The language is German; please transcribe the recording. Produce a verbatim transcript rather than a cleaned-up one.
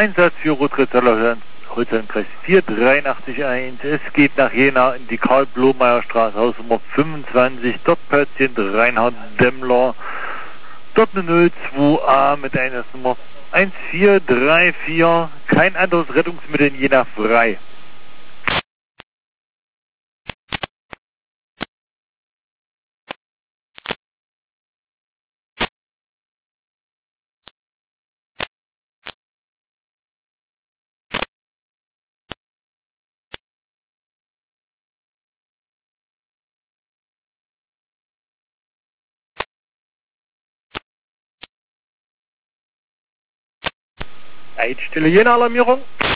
Einsatz für Rotrezeller Holzheimkreis vier drei acht eins. Es geht nach Jena in die Karl-Blomeyer-Straße, Hausnummer fünfundzwanzig. Dort Patient Reinhard Demmler. Dort eine null zwei A mit Einsatznummer eins vier drei vier. Kein anderes Rettungsmittel in Jena frei. Eidstelle Jena Alarmierung.